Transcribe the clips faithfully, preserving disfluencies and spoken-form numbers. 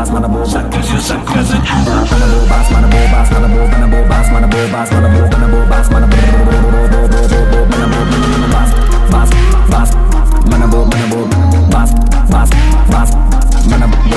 bas, mana bu sakkiz yuz sakkiz. Mana bu bas, mana bu bas, mana bu mana bu bas, mana bu bas, mana bu mana bu bas, mana bu mana bu bas, bas, bas, mana bu mana bu bas, bas, bas, mana bu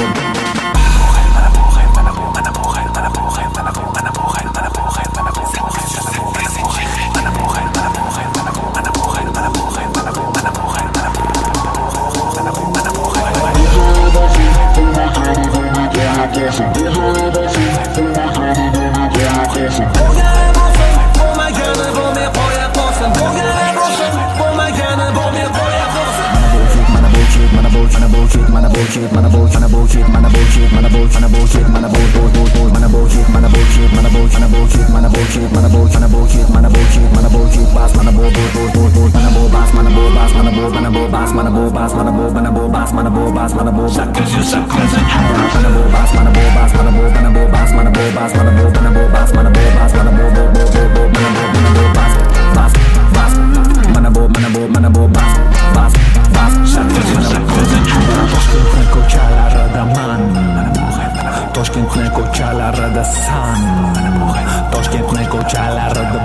bullshit, mana bullshit, mana bullshit, mana bullshit, mana bullshit, mana bullshit, mana bullshit, mana bullshit, mana bullshit, mana bullshit, mana bullshit, mana bullshit, mana bullshit, mana bullshit, mana bullshit, mana bullshit, bas, mana bu bu bu bu bu, mana bu bas, mana bu bas, mana bu mana bu bas, mana bu bas, mana bu mana bu bas, mana bu bas, mana bu sakkiz yuz sakkiz, mana bu bas, mana bu bas, mana bu mana bu bas, mana bu bas, mana bu mana bu bas, mana bu bas, mana bu bu bu bu bu, mana bu mana bu bas, bas, bas, mana bu mana bu mana bu bas, bas, bas, sakkiz yuz sakkiz. Toshkentning ko'chalarida man, Toshkentning ko'chalarida san, Toshkentning ko'chalarida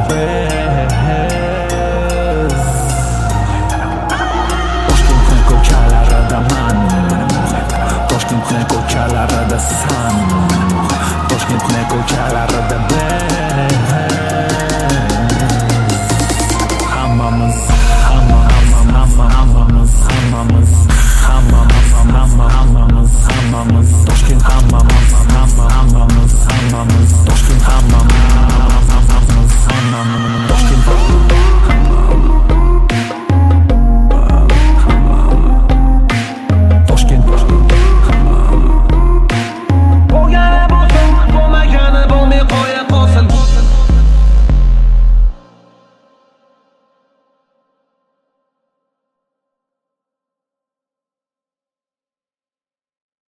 biz, Toshkentning ko'chalarida man, Toshkentning ko'chalarida san, Toshkentning ko'chalarida biz.